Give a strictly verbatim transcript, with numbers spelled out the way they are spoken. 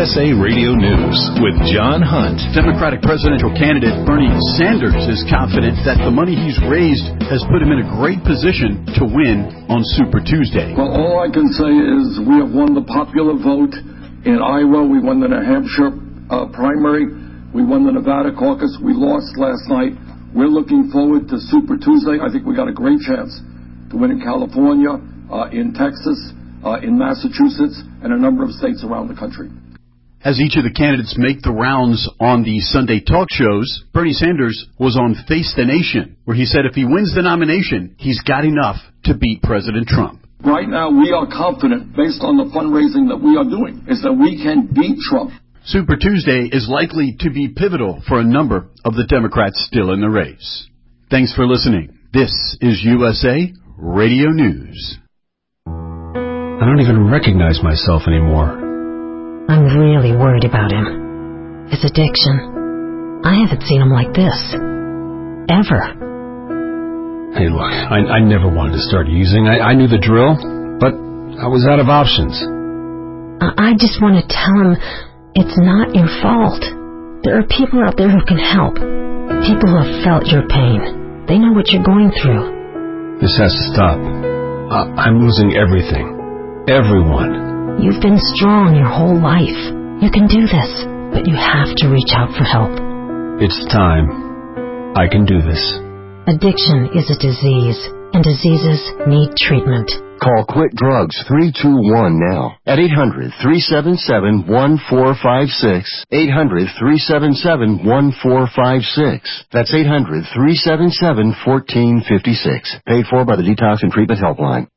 S A Radio News with John Hunt. Democratic presidential candidate Bernie Sanders is confident that the money he's raised has put him in a great position to win on Super Tuesday. Well, all I can say is we have won the popular vote in Iowa. We won the New Hampshire uh, primary. We won the Nevada caucus. We lost last night. We're looking forward to Super Tuesday. I think we got a great chance to win in California, uh, in Texas, uh, in Massachusetts, and a number of states around the country. As each of the candidates make the rounds on the Sunday talk shows, Bernie Sanders was on Face the Nation, where he said if he wins the nomination, he's got enough to beat President Trump. Right now, we are confident, based on the fundraising that we are doing, is that we can beat Trump. Super Tuesday is likely to be pivotal for a number of the Democrats still in the race. Thanks for listening. This is U S A Radio News. I don't even recognize myself anymore. I'm really worried about him. His addiction. I haven't seen him like this. Ever. Hey, look, I, I never wanted to start using. I, I knew the drill, but I was out of options. I, I just want to tell him it's not your fault. There are people out there who can help. People who have felt your pain. They know what you're going through. This has to stop. Uh, I'm losing everything. Everyone. You've been strong your whole life. You can do this, but you have to reach out for help. It's time. I can do this. Addiction is a disease, and diseases need treatment. Call Quit Drugs three two one now at eight hundred, three seven seven, one four five six, eight hundred, three seven seven, one four five six. That's eight hundred, three seven seven, one four five six. Paid for by the Detox and Treatment Helpline.